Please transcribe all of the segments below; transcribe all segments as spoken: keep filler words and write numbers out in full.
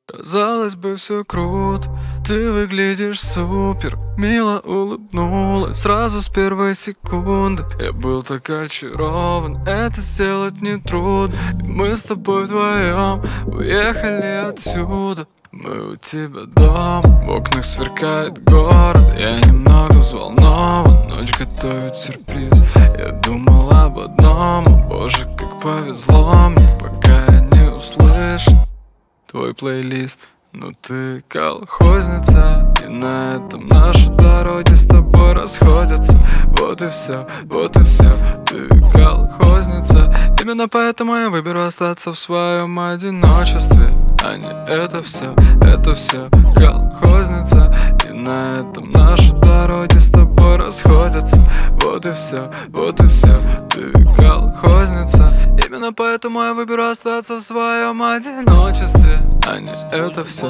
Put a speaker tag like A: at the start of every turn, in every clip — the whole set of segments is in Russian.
A: Казалось бы, все круто, ты выглядишь супер. Мило улыбнулась сразу с первой секунды. Я был так очарован, это сделать нетрудно. И мы с тобой вдвоем уехали отсюда. Мы у тебя дома, в окнах сверкает город. Я немного взволнован, ночь готовит сюрприз. Я думал об одном, о боже, как повезло мне, пока я не услышу твой плейлист. Ну ты колхозница, и на этом наши дороги с тобой расходятся. Вот и все, вот и все, ты колхозница. Именно поэтому я выберу остаться в своем одиночестве, а не это все, это все колхозница. И на этом наши дороги с тобой расходятся. Вот и все, вот и все, ты колхозница. Именно поэтому я выберу остаться в своем одиночестве, а не это все.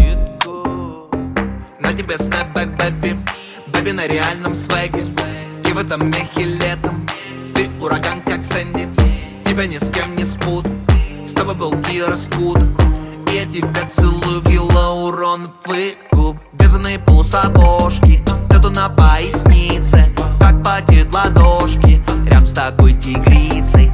B: На тебе снэпбэк, бэби, бэби на реальном свеге. И в этом мехе летом ты ураган, как Сэнди. Тебя ни с кем не спутаю, с тобой был Кира Скут. И я тебя целую в гиалуроновый губ. Вязаные полусапожки, тату на пояснице, как потеют ладошки рядом с такой тигрицей.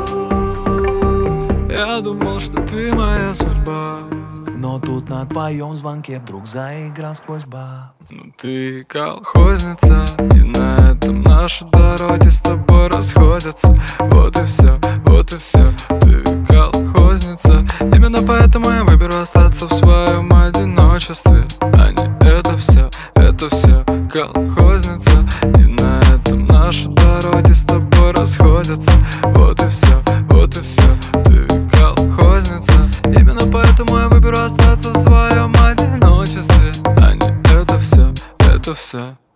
A: Я думал, что ты моя судьба,
B: но тут на твоем звонке вдруг заиграл сквозь баб.
A: ну ты колхозница, и на этом наши дороги с тобой расходятся. Вот и все, вот и все, ты колхозница. Именно поэтому я выберу остаться в своем одиночестве, а не это все, это все колхозница. И на этом наши дороги с тобой расходятся. Вот и все, вот и все, ты колхозница. Именно поэтому я выберу остаться в своем одиночестве, а не это все, это все.